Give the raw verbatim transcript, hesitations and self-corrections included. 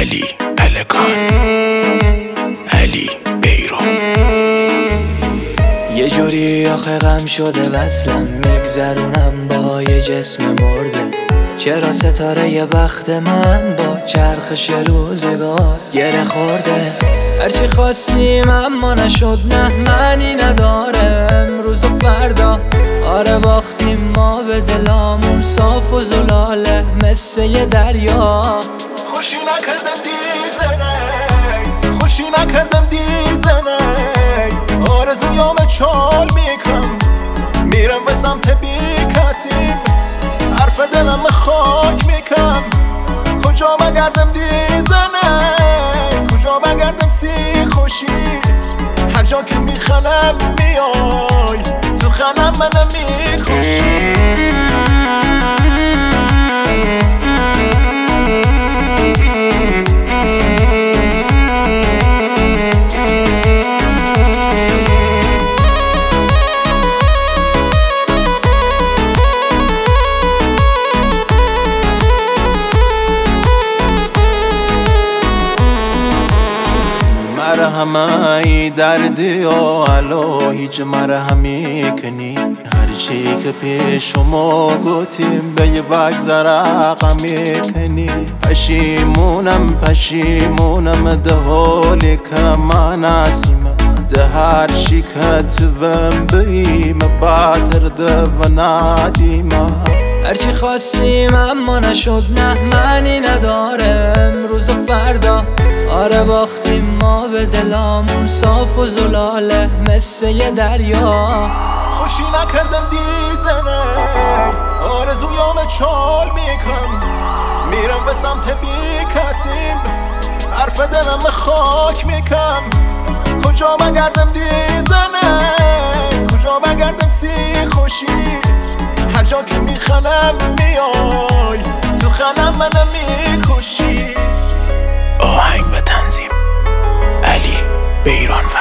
علی پلکان، علی بیرون. یه جوری آخه غم شده وصلم، میگذرونم با یه جسم مرده. چرا ستاره ی بخت من با چرخش روزگار گره خورده؟ هرچی خواستیم اما نشد، نه معنی نداره امروز و فردا. آره باختیم ما به دلامون، صاف و زلاله مثل یه دریا. خوشی نکردم دیزنه، خوشی نکردم دیزنه. آرزویام چال میکنم، میرم به سمت بی کسیم. حرف دلم خاک میکنم، کجا بگردم دیزنه، کجا بگردم سی خوشی. هر جا که میخنم میای، تو خنم منم میکشی. مرهمی دردی و علا هیچ مرهمی کنی. هرچی که پیش ما گوتیم به یه بگذر رقمی کنی. پشیمونم پشیمونم ده حالی که من اسیم، ده هر چی که توم بیم باتر ده و ندیمه. هرچی خواستیم اما نشد، نه معنی نداره امروز و فردا. آره باختیم ما به دلامون، صاف و زلاله مثل یه دریا. خوشی نکردم دیزنه، آرزویام چال میکنم، میرم به سمت بی کسیم. حرف دلم خاک میکنم، کجا بگردم دیزنه، کجا بگردم سی خوشی. هر جا که میخنم میای، تو خنم منم میکشی. آهنگ و تنظیم علی بیرون.